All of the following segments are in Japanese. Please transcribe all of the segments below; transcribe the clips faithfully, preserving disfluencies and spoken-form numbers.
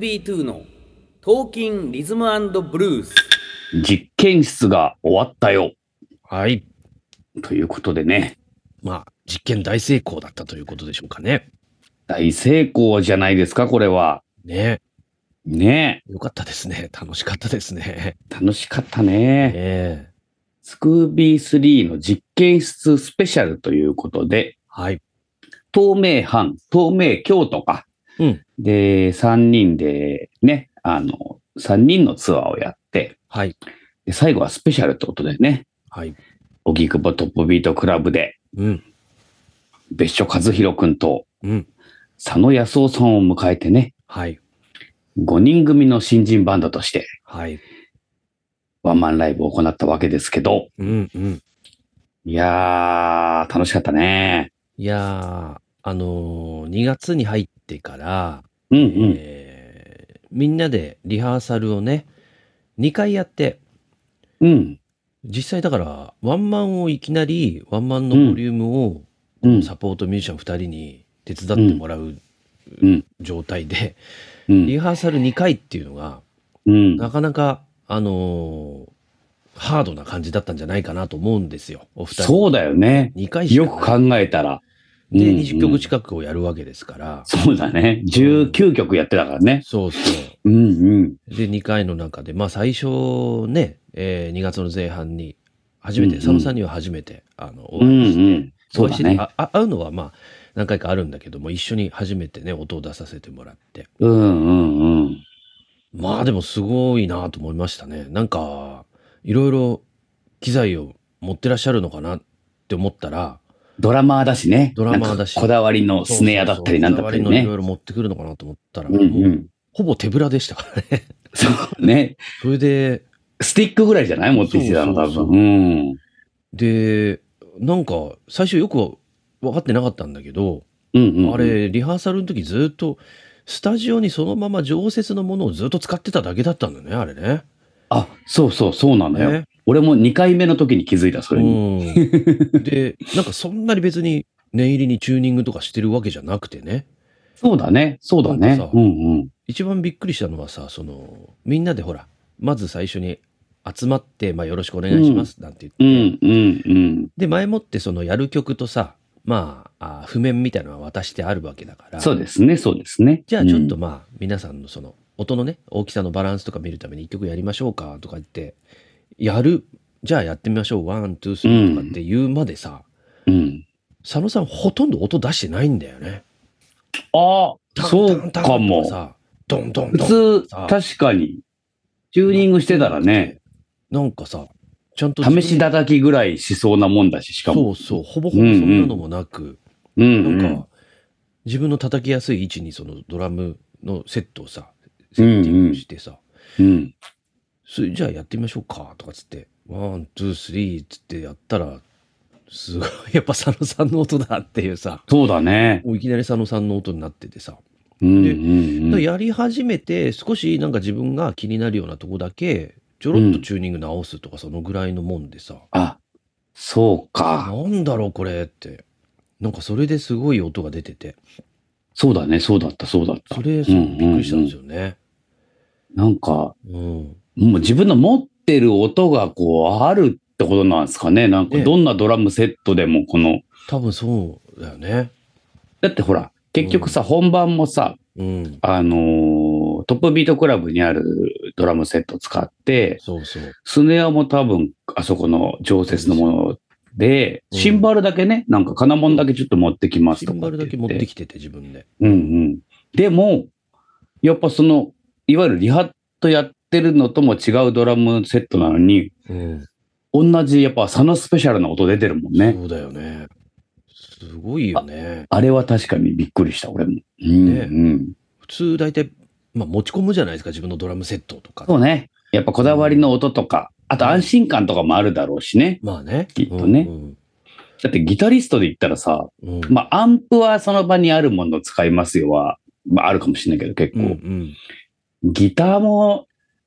ビーツー のトーキンリズム&ブルース実験室が終わったよ。 はい。 ということでね。 まあ、実験大成功だったということでしょうかね。 大成功じゃないですか、これは。 ねねよかったですね。楽しかったですね。 楽しかったね。 ねスクービースリーの実験室スペシャルということで、 はい。 東名阪、東名京都か。 うん。 で、さんにんでね、あの、さんにんのツアーをやって、 はい。 で最後はスペシャルってことでね、 はい。 荻窪トップビートクラブで、 うん。 別所和弘くんとうん。 佐野康夫さんを迎えてね、 はい。 ごにん組の新人バンドとしてはい。 ワンマンライブを行ったわけですけど、 うんうん。 いやー、楽しかったね。 いやー、あのー、にがつに入ってから、 うんうん。 えーみんなでリハーサルをね、にかいやって、 うん。 実際だから、ワンマンをいきなり、ワンマンのボリュームを、 うんこのサポートミュージシャンふたりに手伝ってもらううん。 状態で、 うん。 リハーサルにかいっていうのが、 うん。 なかなか、あのーハードな感じだったんじゃないかなと思うんですよ、お二人。 そうだよね。 にかいしかないよく考えたら。 で、 うんうんにじゅっきょく近くをやるわけですから。 そうだね。じゅうきゅうきょくやってたからね。 そうそうんうん。 う。で、にかいの中で、まあ最初ね、えーにがつの前半に、初めて、 うんうん佐野さんには初めて、あの、おうん会いして、 うん。そうだね。 お会いしてああ会うのはまあ何回かあるんだけども、一緒に初めてね、音を出させてもらって。 うんうんうん。 まあでもすごいなと思いましたね。なんか、いろいろ機材を持ってらっしゃるのかなって思ったら、 ドラマーだしね。 ドラマーだしなんかこだわりのスネアだったりなんだったりね。 こだわりのいろいろ持ってくるのかなと思ったら、 うんう。 もうんほぼ手ぶらでしたからね。 そうね。 それで、 スティックぐらいじゃない持ってきてたの多そうそうそう分。うん。 で、なんか最初よく分かってなかったんだけど、 うんうんうん。 あれ、リハーサルの時ずっと、スタジオにそのまま常設のものをずっと使ってただけだったんだね、あれね。 あ、そうそう、そうなんだよ。 ね俺もにかいめの時に気づいた、それに。 うん。で、なんかそんなに別に念入りにチューニングとかしてるわけじゃなくてね。 そうだね。そうだねなんかさ。 うんうん。 一番びっくりしたのはさ、その、みんなでほら、まず最初に集まって、まあよろしくお願いしますなんてう言って、 んうんうん。 で、前もってそのやる曲とさ、まあ、あ譜面みたいなのは渡してあるわけだから、 そうですね、そうですね。 じゃあちょっとうんまあ、皆さんのその、音のね、大きさのバランスとか見るために一曲やりましょうかとか言って、やる、じゃあやってみましょう、ワン、ツー、スリーとかって言うまでさ、 うん。 佐野さんほとんど音出してないんだよね。 ああ、 タンそうタンタンかもと。さドンドン普ドン通、 さ確かに、チューニングしてたらね、 なんかさ、ちゃんと試し叩きぐらいしそうなもんだし、しかも。 そうそう、ほぼほぼそんなのもなく、 うんうん。 なんか、自分の叩きやすい位置にそのドラムのセットをさ、セッティングしてさ、 うん。 それじゃあやってみましょうかとかつって、ワン、ツー、スリーつってやったら、すごい、やっぱ佐野さんの音だっていうさ、 そうだね。 もういきなり佐野さんの音になっててさ、 うんでうんうん。 だからやり始めて少しなんか自分が気になるようなとこだけ、ちょろっとチューニング直すとかそのぐらいのもんでさ、 あ、そうか。 なんだろうこれって、なんかそれですごい音が出てて、 そうだね、そうだった、そうだった。 それすごくびっくりしたんですよね。 なんか、 うん。 もう自分の持ってる音がこうあるってことなんですかね。なんかねどんなドラムセットでもこの、 多分そうだよね。 だってほら、結局さ、本番もさ、 うん。 あのートップビートクラブにあるドラムセット使って、 そうそう。 スネアも多分あそこの常設のもので、 うんシンバルだけね、なんか金物だけちょっと持ってきますシンとかって言って。 バルだけ持ってきてて自分で。 うんうん。でも、やっぱその、いわゆるリハットやってるのとも違うドラムセットなのに、 うん。 同じやっぱ佐野スペシャルな音出てるもんね。 そうだよね。すごいよね。 あれは確かにびっくりした、俺も。うんねうん。 普通大体、まあ持ち込むじゃないですか、自分のドラムセットとか。 そうね。やっぱこだわりの音とか、あと安心感とかもあるだろうしね。 まあね。 きっとねうんだってギタリストで言ったらさ、 うん。うん。 まあアンプはその場にあるものを使いますよは、まああるかもしれないけど結うんう構。 ん。 ギターも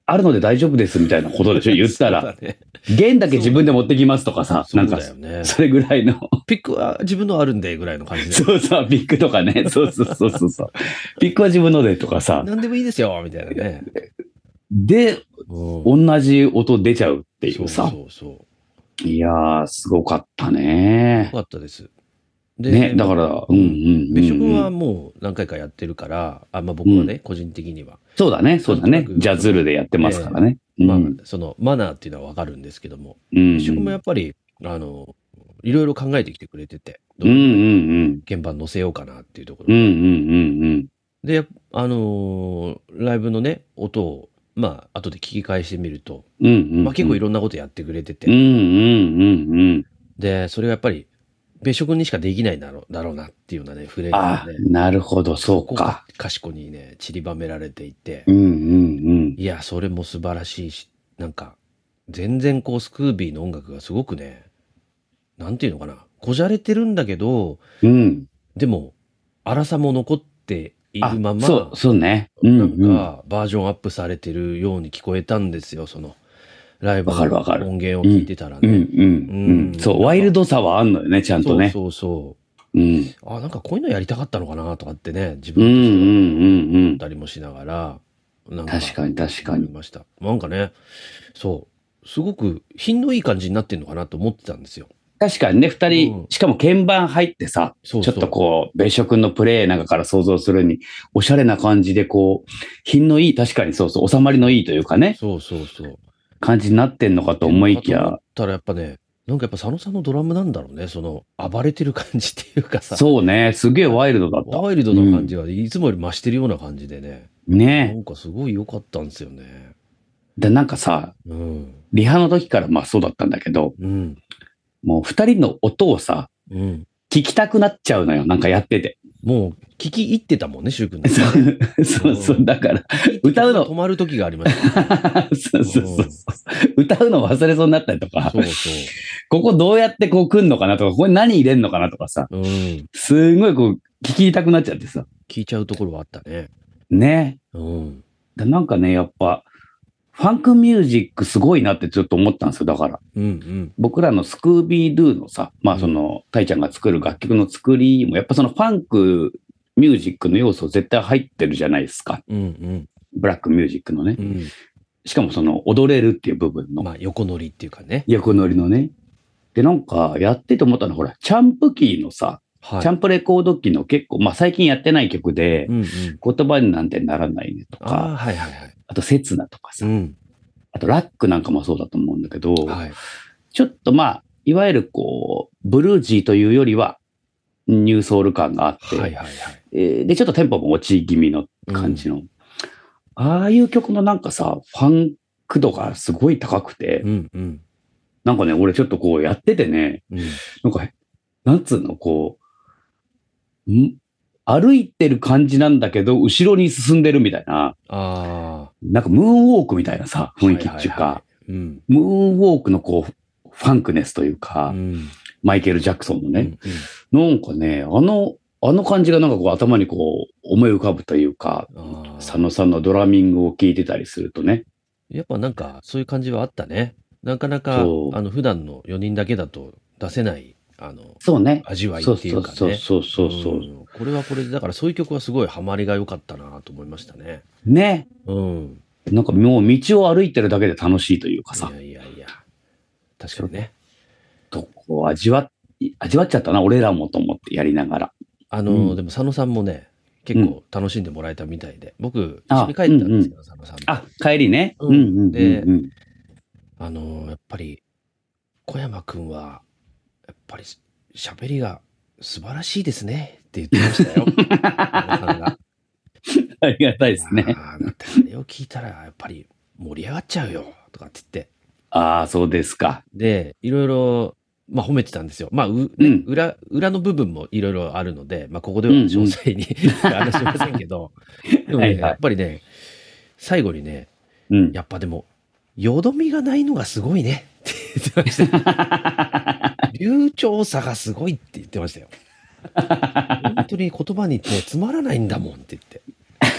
あるので大丈夫ですみたいなことでしょ、言ったら。 そうだね、 弦だけ自分で持ってきますとかさ、なんかそうだよね。 それぐらいの。 ピックは自分のあるんでぐらいの感じで。 そうそう、ピックとかね。そうそうそうそうそう。ピックは自分のでとかさ。 何でもいいですよみたいなね。 で、 うん、 同じ音出ちゃうっていうさ。 そうそうそいやー、すごかったう。 ねよ。かったです。で、 ね、だから、うんうんうんうん。 別所君はもう何回かやってるから、あ、まあ僕はね、 うん個人的には。 そうだね、そうだねなんとな。くジャズルでやってますからね。 まあうん、 そのマナーっていうのはわかるんですけども、 うん別所君もやっぱり、あの、いろいろ考えてきてくれてて、どうんうういうん鍵盤乗せようかなっていうところで。 うんうんうんうんで、あのーライブのね、音を、まあ、後で聞き返してみると、 うんうん。 まあ結構いろんなことやってくれてて、 うんうんうんうん。 で、それがやっぱり、別所君にしかできないだろうだろうなっていうようなね、フレーズあがね、 なるほど、そうこか。 かしこにね、散りばめられていて、 うんうんいや、それも素晴らしいし、なんか、全然こう、スクービーの音楽がすごくね、なんていうのかな、こじゃれてるんだけど、 うん。うん。 でも、粗さも残っているあま、ま、 そう、そうね。うんなうんん。 か、バージョンアップされてるように聞こえたんですよ、その、ライブわかるのわかる音源を聞いてたらね。 うんうんうん。そう、 なんかワイルドさはあんのよね、ちゃんとね。 そうそううん。 そう。あ、なんかこういうのやりたかったのかなとかってね、自うんうん分としてはうんうん。 思ったりもしながら、なんか確かに確かに。 思いました。なんかね、そう、すごく品のいい感じになってるのかなと思ってたんですよ。 確かにね、二うん人、しかも鍵盤入ってさ、 そうそうちょっとこう、別所君のプレイなんかから想像するに、おしゃれな感じでこう、品のいい、確かにそうそう、収まりのいいというかね、 そうそうそう。 感じになってんのかと思いきやでもかと思っ、たらやっぱね、なんかやっぱ佐野さんのドラムなんだろうね、その暴れてる感じっていうかさ、 そうね、すげえワイルドだった。 ワイルドな感じがいつもより増してるような感じでね、 うんなねんかすごい良かったんですよね。 で、なんかさ、 うん。 リハの時からまあそうだったんだけど、 うん。 もう二人の音をさ、 うん。 聞きたくなっちゃうのよ、なんかやってて。 もう聞き入ってたもんね、シュウ君の。 そうそうそう、だから、歌うの止まる時がありました、ね。 そうそうそうそう。歌うの忘れそうになったりとか、 そうそここどうやってこう来んのかなとか、ここに何入れんのかなとかさ、 う。うん。 すごいこう聞きたくなっちゃってさ。 聞いちゃうところはあったね。 ね。 うん。 でなんかね、やっぱ、ファンクミュージックすごいなってちょっと思ったんですよ。だから、 うんうん。 僕らのスクービードゥのさ、まあその、タイちゃんが作る楽曲の作りも、やっぱそのファンクミュージックの要素絶対入ってるじゃないですか。 うんうん。 ブラックミュージックのね。 うん。 しかもその踊れるっていう部分のまあ、横乗りっていうかね。 横乗りのね。で、なんかやってて思ったのは、ほら、チャンプキーのさ、 はい。 チャンプレコード機の結構、まあ最近やってない曲で、 うんうん。 言葉になんてならないねとああ、 か、 はいはいはい。 あと刹那とかさ、 うん。 あとラックなんかもそうだと思うんだけど、 はい。 ちょっとまあ、いわゆるこう、ブルージーというよりは、ニューソウル感があって、 はいはいはい。 えーで、ちょっとテンポも落ち気味の感じの、ああいう曲のなんかさ、ファンク度がすごい高くて、 うんうん。 なんかね、俺ちょっとこうやっててね、 うん。 なんか、なんつうの、こう、ん歩いてる感じなんだけど、後ろに進んでるみたいな、 あなんかムーンウォークみたいなさ、 あ。 雰囲気っていうか、 はいはいはい。うん。 ムーンウォークのこう、ファンクネスというか、 うん。 マイケル・ジャクソンのね、 うんなんかね、あの、あの感じがなんかこう頭にこう思い浮かぶというか、 うん。あ佐野さんのドラミングを聞いてたりするとね。 やっぱなんかそういう感じはあったね。なかなかそうあの普段のよにんだけだと出せないあのそうね。 味わいそうっていうかね。 そうそうそうそうそう。 んこれはこれでだからそういう曲はすごいハマりが良かったなと思いましたね。 ね。 うん。 なんかもう道を歩いてるだけで楽しいというかさい、やいやいや。確かにね。 とこう味わ、味わっちゃったな、俺らもと思ってやりながら。 あの、 うんでも佐野さんもね結構楽しんでもらえたみたいで、僕一あ緒に帰ったんですけど、佐野さんと。 あ、帰りね。 ううんんうんうんでうん。 あのやっぱり小山くんはやっぱり喋りが素晴らしいですねって言ってましたよ。佐野さんがありがたいですね。 あーだってあれを聞いたらやっぱり盛り上がっちゃうよとかって言ってああ、そうですか。 でいろいろまあ褒めてたんですよ。まあう、ねうん裏裏の部分もいろいろあるので、まあ、ここでは詳細に、話しませんけどでもねはいはいやっぱりね最後にねうん。 やっぱでもよどみがないのがすごいねって言ってました。流暢さがすごいって言ってましたよ。本当に言葉にね詰まらないんだもんって言って。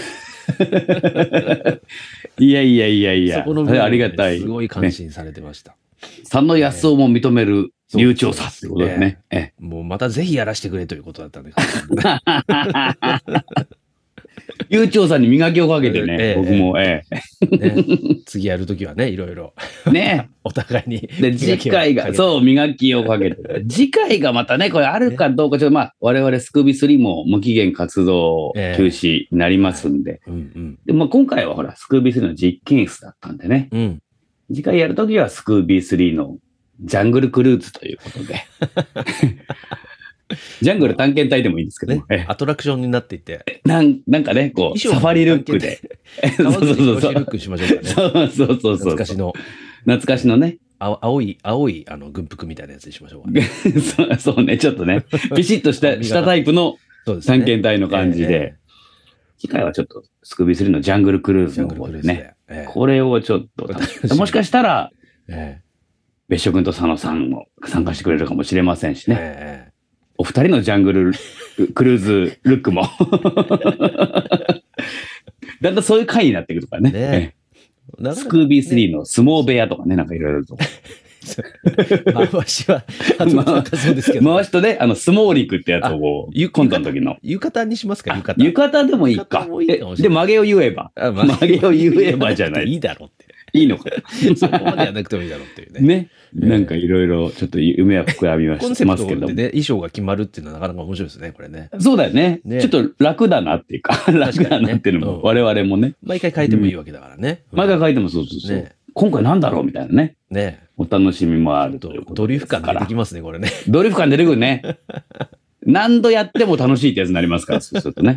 いやいやいやいや、 そこの部それ分ありがたい。 すごい感心されてました。 佐野康夫も認める流暢さってことでね。ええもうまたぜひやらせてくれということだったんで。 流暢さに磨きをかけてね、 ええ僕も、えね、次やるときはね、いろいろえ。ね。 お互いに。 で、次回が、そう、磨きをかけて。次回がまたね、これあるかどうか、ちょっとまあ、我々スクービースリーも無期限活動休止になりますんで。 うんうん。 でまあ、今回はほら、スクービースリーの実験室だったんでね。 うん。 次回やるときはスクービースリーのジャングルクルーズということで。ジャングル探検隊でもいいんですけどねも、ええ、 アトラクションになっていて。 なんなんかね、こう、サファリルックで。 そうそうそうそう。ルックしましょうかね。 そうそうそうそう。 懐かしの。 懐かしのね。 青青い、青い、あの、軍服みたいなやつにしましょうかね。 そうそうね、ちょっとね、ピシッとしたしたタイプの探検隊の感じで。次回はちょっと、スクービースリーのジャングルクルーズの方でね。これをちょっと、もしかしたら、別所君と佐野さんも参加してくれるかもしれませんしね。お二人のジャングルクルーズルックも。だんだんそういう回になっていくとかね。ねスクービースリーの相撲部屋とかね、なんかいろいろと。 回しは、そうですけど。 回しとね、あの、相撲陸ってやつをこう、コントの時の。 浴衣にしますか、浴衣。 浴衣でもいいか。で、曲げを言えば。曲げを言えばじゃない。 いいだろうって。 いいのか。 そこまでやらなくてもいいだろうっていうね。 ね。なんかいろいろ、ちょっと夢は膨らみました。 コンセプトでね、衣装が決まるっていうのはなかなか面白いですね、これね。 そうだよね。ちょっと楽だなっていうか、楽だなっていうのも、我々もね。 毎回変えてもいいわけだからね。 毎回変えてもそうそうそう。今回なんだろうみたいなね。 ね。 お楽しみもあるということ。 ドリフ感出てきますね、これね。 ドリフ感出てくるね。何度やっても楽しいってやつになりますから、そうするとね。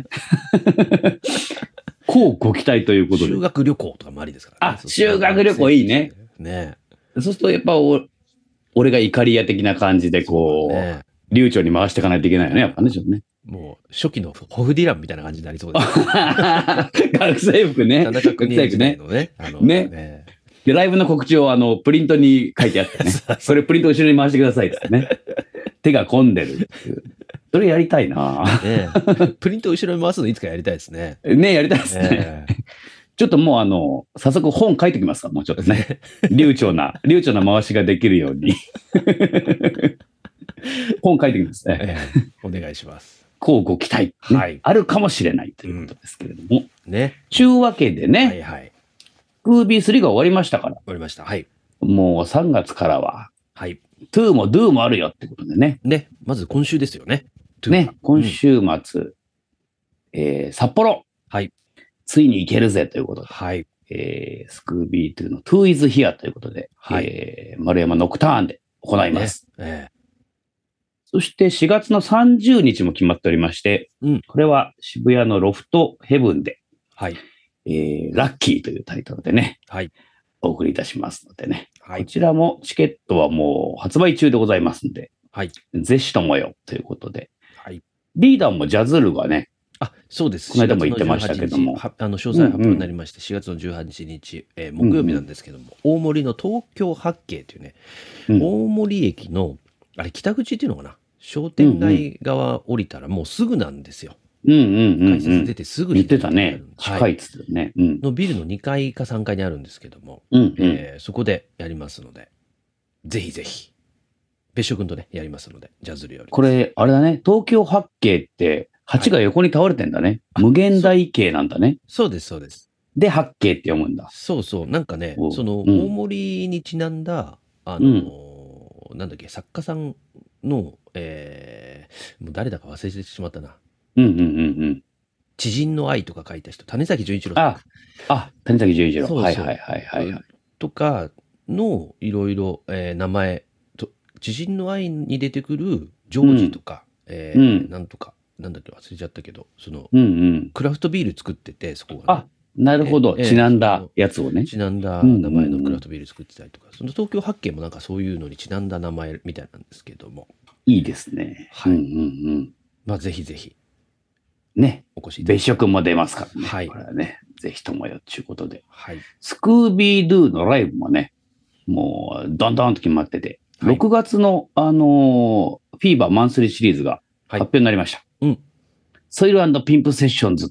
こうご期待ということで。 修学旅行とかもありですからね。あ、修学旅行いいね。 ね。 そうするとやっぱお、俺が怒り屋的な感じでこう、流暢に回していかないといけないよね、やっぱね、ちょっとね。 もう、初期のホフディランみたいな感じになりそうです。 学生服ね。 田中邦衛時代のね。 ね。で、ライブの告知をあの、プリントに書いてあってね。それプリント後ろに回してくださいってね。手が込んでるっていう。それやりたいなね。プリント後ろに回すのいつかやりたいですね。 ね、やりたいですね。ちょっともうあの、早速本書いてきますか、もうちょっとね。流暢な、流暢な回しができるように。本書いてきますね。 お願いします。 こうご期待。はい。あるかもしれないということですけれども。 ね。 ちゅうわけでね。はいはい。スクービースリーが終わりましたから。 終わりました。はい。 もうさんがつからは。 はい。 トゥーもドゥーもあるよってことでね。 ね。まず今週ですよね。 ね。今週末、え札幌。 はい。 ついに行けるぜということで。 はい。 えー、スクービートゥーの トゥー is here ということで、はい、えー、丸山ノクターンで行います。ねえー、そしてしがつのさんじゅうにちも決まっておりまして、うん、これは渋谷のロフトヘブンで、はい、えー、ラッキーというタイトルでね、はい、お送りいたしますのでね、はい、こちらもチケットはもう発売中でございますので、はい、ぜひともよということで、はい、リーダーもジャズルがね、 あ、そうです。 この間も言ってましたけども。 あの、詳細発表になりまして、しがつのじゅうはちにち、えー、木曜日なんですけども、うんうん、大森の東京八景というね、うん、大森駅の、あれ、北口っていうのかな、商店街側降りたらもうすぐなんですよ。 うんうんうん、うん。 改札出てすぐに。 言ってたね。近いっつってね、 はいうん。のビルのにかいかさんかいにあるんですけども、 うんうんえー、そこでやりますので、ぜひぜひ、別所君とね、やりますので、ジャズルより。 これ、あれだね、東京八景って、八が横に倒れてんだね。はい、無限大景なんだね。 そうです、そうです。 で、八景って読むんだ。 そうそう。なんかね、その、うん、大森にちなんだ、あの、うん、なんだっけ、作家さんの、えー、もう誰だか忘れてしまったな。 うんうんうんうん。 知人の愛とか書いた人、種崎純一郎さん。 あ、あ、種崎純一郎。そうそうはいはいはいはい、はい。 とかの、いろいろ、えー、名前と、知人の愛に出てくるジョージとか、うん、えーうん、なんとか。なんだっけ忘れちゃったけど、その、 うんうん、 クラフトビール作ってて、そこが、ね。 あ、なるほど。えー、ちなんだやつをね。 ちなんだ名前のクラフトビール作ってたりとか、その東京八景もなんかそういうのにちなんだ名前みたいなんですけども。 いいですね。 はい。 うんうんうん、 まあ、ぜひぜひ。 ね。 お越しいただき別所君も出ますからね。 はい。 これはね、ぜひともよっていうことで。 はい。 スクービードゥのライブもね、もう、どんどんと決まってて、はい、ろくがつの、あのー、フィーバーマンスリーシリーズが発表になりました。 はい、うん。 ソイル&ピンプセッションズと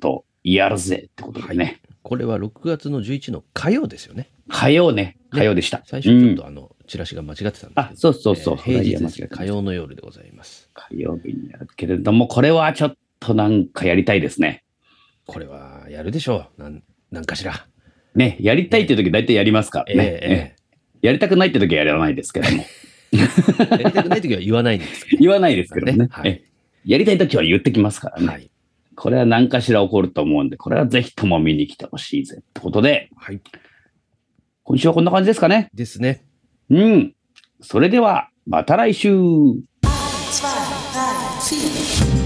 やるぜってことでね、はい。 これはろくがつのじゅういちの火曜ですよね。 火曜ね。火曜でした。 最初ちょっとあの、うん、チラシが間違ってたんですけど。 あ、そうそうそう。えー、 平日ですね。火曜の夜でございます。 火曜日にやるけれども、これはちょっとなんかやりたいですね。 これはやるでしょう。なん、なんかしら。 ね、やりたいっていう時大体やりますからね。えーえー、やりたくないって時はやらないですけども。 やりたくない時は言わないんですけど、ね。 言わないですけどね。ね、はい、やりたい時は言ってきますからね。はい、これは何かしら起こると思うんで、これはぜひとも見に来てほしいぜってことで、はい、今週はこんな感じですかね。 ですね。 うん。それでは、また来週。